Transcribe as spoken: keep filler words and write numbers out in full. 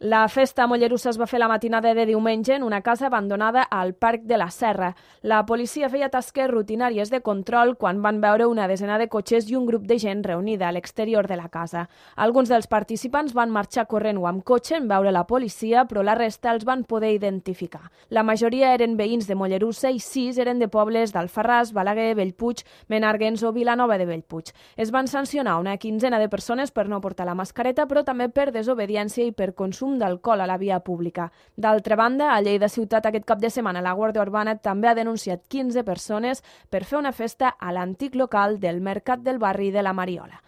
La festa a Mollerussa es va fer la matinada de diumenge en una casa abandonada al Parc de la Serra. La policia feia tasques rutinàries de control quan van veure una desena de cotxes i un grup de gent reunida a l'exterior de la casa. Alguns dels participants van marxar corrent o amb cotxe en veure la policia, però la resta els van poder identificar. La majoria eren veïns de Mollerussa i sis eren de pobles d'Alfarràs, Balaguer, Bellpuig, Menàrguens o Vilanova de Bellpuig. Es van sancionar una quinzena de persones per no portar la mascareta, però també per desobediència i per consum d'alcohol a la via pública. D'altra banda, a Lleida Ciutat aquest cap de setmana la Guàrdia Urbana també ha denunciat quinze persones per fer una festa a l'antic local del Mercat del Barri de la Mariola.